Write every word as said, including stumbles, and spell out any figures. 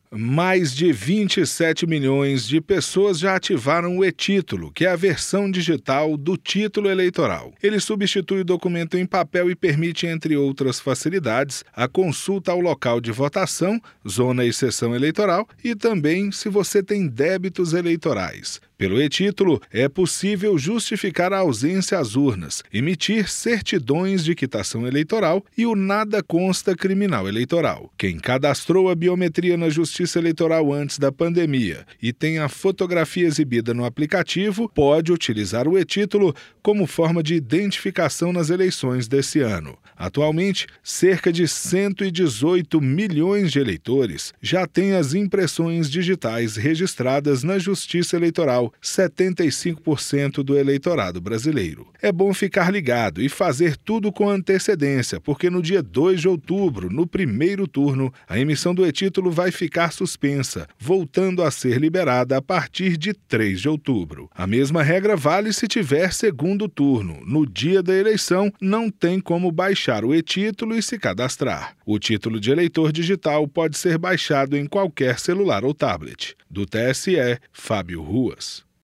Mais de vinte e sete milhões de pessoas já ativaram o e-Título, que é a versão digital do título eleitoral. Ele substitui o documento em papel e permite, entre outras facilidades, a consulta ao local de votação, zona e sessão eleitoral e também se você tem débitos eleitorais. Pelo e-Título, é possível justificar a ausência às urnas, emitir certidões de quitação eleitoral e o nada consta criminal eleitoral. Quem cadastrou a biometria na Justiça Eleitoral antes da pandemia e tem a fotografia exibida no aplicativo pode utilizar o e-Título como forma de identificação nas eleições desse ano. Atualmente, cerca de cento e dezoito milhões de eleitores já têm as impressões digitais registradas na Justiça Eleitoral, setenta e cinco por cento do eleitorado brasileiro. É bom ficar ligado e fazer tudo com antecedência, porque no dia dois de outubro, no primeiro turno, a emissão do e-Título vai ficar suspensa, voltando a ser liberada a partir de três de outubro. A mesma regra vale se tiver segundo turno. No dia da eleição, não tem como baixar o e-Título e se cadastrar. O título de eleitor digital pode ser baixado em qualquer celular ou tablet. Do T S E, Fábio Ruas.